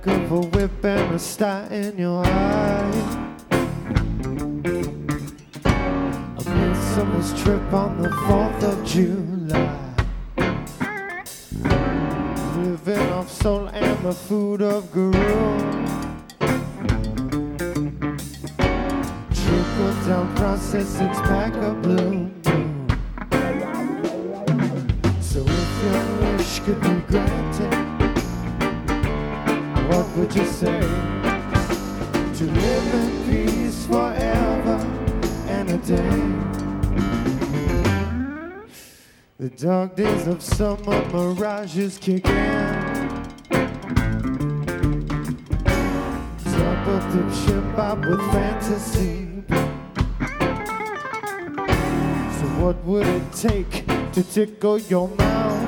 crack of a whip and a star in your eye. A midsummer's trip on the 4th of July. Living off soul and the food of Guru. Trickle down process, it's pack of blue. So if your wish could be granted, what would you say? To live in peace forever and a day. The dark days of summer mirages kick in. Top of the ship up with fantasy. So what would it take to tickle your mouth?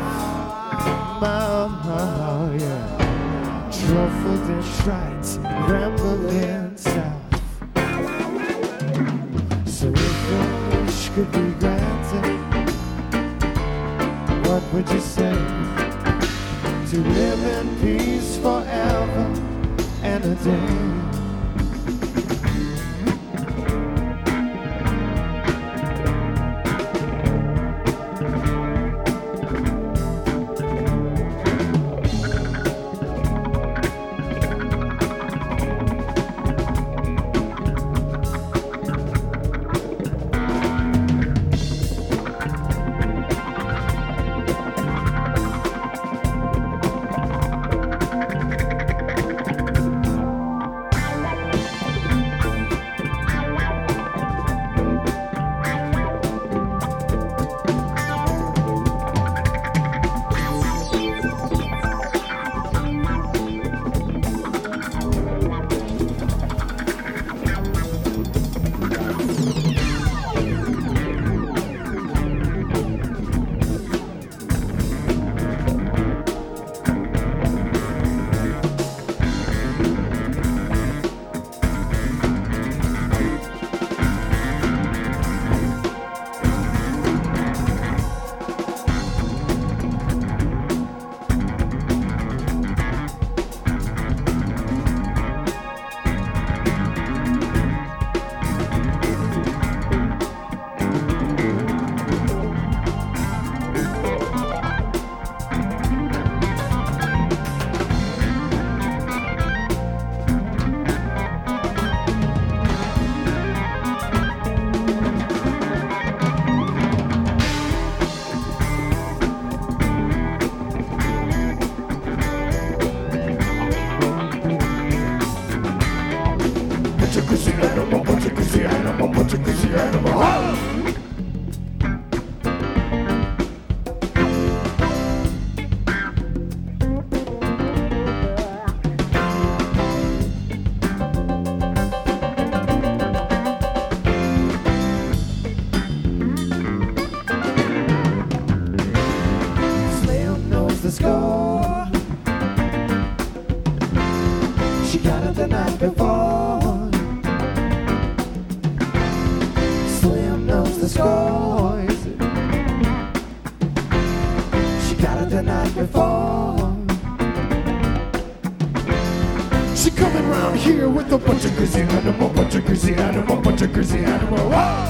Mouth, yeah. Truffled and trite, rambling south. So if your wish could be granted, what would you say? To live in peace forever and a day. She got it the night before. Slim knows the score. She got it the night before. She coming round here with a bunch of crazy animal, bunch of crazy animal, bunch of crazy animal. Whoa!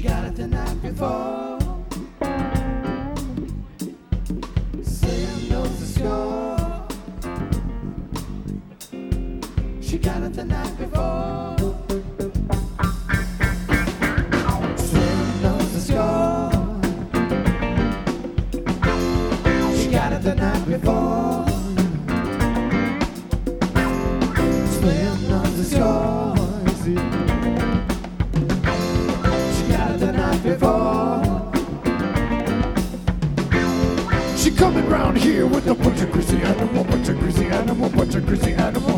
got it the night before. Slim knows the score. She got it the night before. Slim knows the score. She got it the night before. Slim knows the score. She got it the night before. She coming round here with a bunch of greasy animal, bunch of greasy animal, bunch of greasy animal.